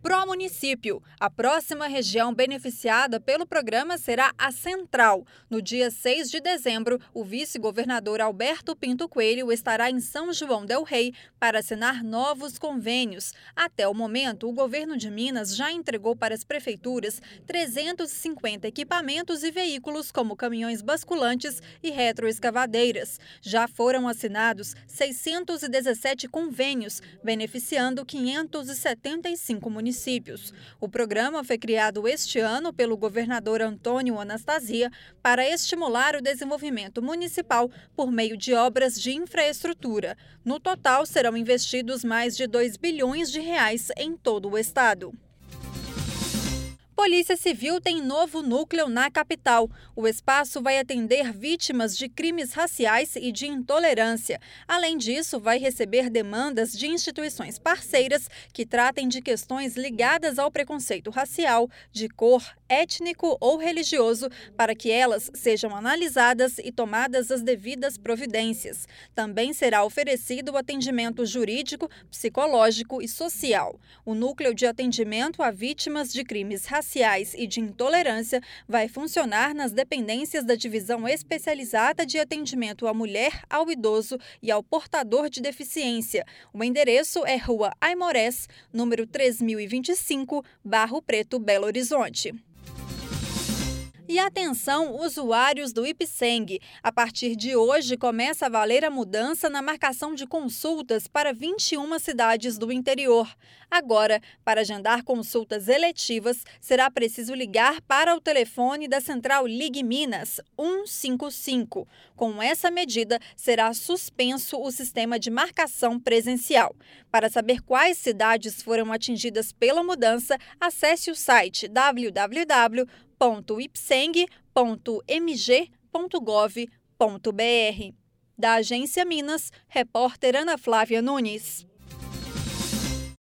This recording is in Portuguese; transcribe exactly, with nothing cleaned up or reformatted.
Pró-município. A próxima região beneficiada pelo programa será a Central. No dia seis de dezembro, o vice-governador Alberto Pinto Coelho estará em São João del Rei para assinar novos convênios. Até o momento, o governo de Minas já entregou para as prefeituras trezentos e cinquenta equipamentos e veículos, como caminhões basculantes e retroescavadeiras. Já foram assinados seiscentos e dezessete convênios, beneficiando quinhentos e setenta e cinco municípios. O programa foi criado este ano pelo governador Antônio Anastasia para estimular o desenvolvimento municipal por meio de obras de infraestrutura. No total, serão investidos mais de dois bilhões de reais em todo o estado. Polícia Civil tem novo núcleo na capital. O espaço vai atender vítimas de crimes raciais e de intolerância. Além disso, vai receber demandas de instituições parceiras que tratem de questões ligadas ao preconceito racial, de cor, étnico ou religioso, para que elas sejam analisadas e tomadas as devidas providências. Também será oferecido atendimento jurídico, psicológico e social. O núcleo de atendimento a vítimas de crimes raciais raciais e de intolerância vai funcionar nas dependências da Divisão Especializada de Atendimento à Mulher, ao Idoso e ao Portador de Deficiência. O endereço é Rua Aimorés, número três mil e vinte e cinco, Barro Preto, Belo Horizonte. E atenção, usuários do IPSENG. A partir de hoje, começa a valer a mudança na marcação de consultas para vinte e uma cidades do interior. Agora, para agendar consultas eletivas, será preciso ligar para o telefone da Central Ligue Minas, cento e cinquenta e cinco. Com essa medida, será suspenso o sistema de marcação presencial. Para saber quais cidades foram atingidas pela mudança, acesse o site w w w ponto ipseng ponto m g ponto gov ponto b r. Da Agência Minas, repórter Ana Flávia Nunes.